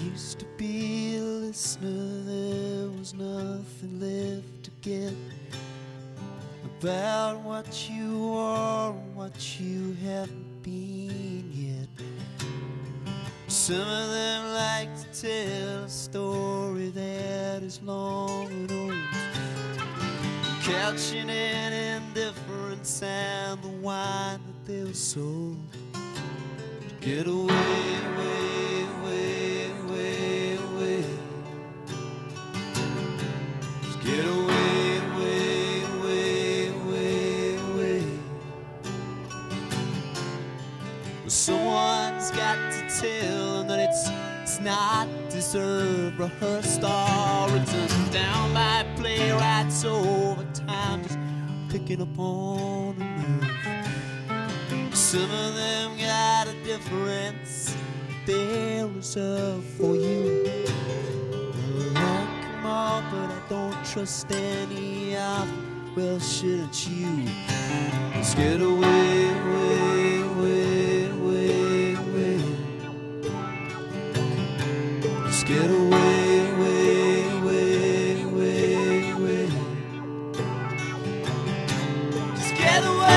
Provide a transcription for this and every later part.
used to be a listener, there was nothing left to get about what you are and what you haven't been yet. Some of them like to tell a story that is long and old, couching in indifference and the wine that they were sold. Get away, away, away, away, away. Just get away, away, away, away, away. Well, someone's got to tell them that it's not deserved, rehearsed or written down by playwrights over time, just picking up on the nerve. Some of them got a difference they're reserved for you. Well, I like them all, but I don't trust any of them. Well, shouldn't you? Let's get away, away, away, away, away. Let's get away, away, away, away, away. Just get away.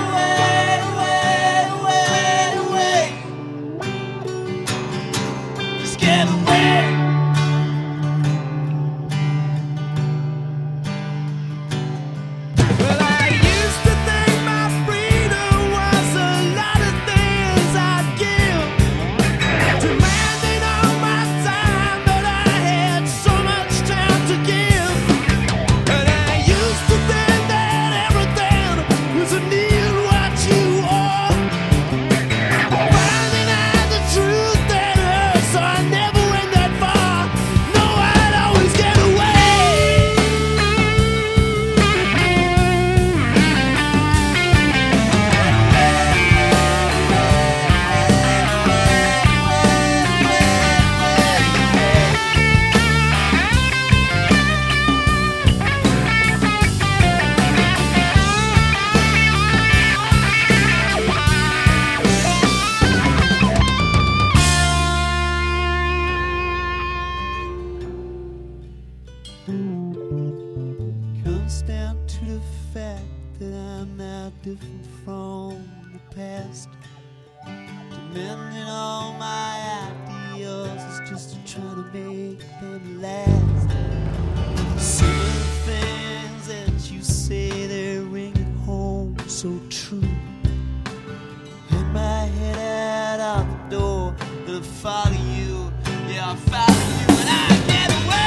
Comes down to the fact that I'm now different from the past. Demanding all my ideals is just to try to make them last. Some of the things that you say, they're ringing home so true. Hit my head out the door and I follow you. Yeah, I follow you and I get away.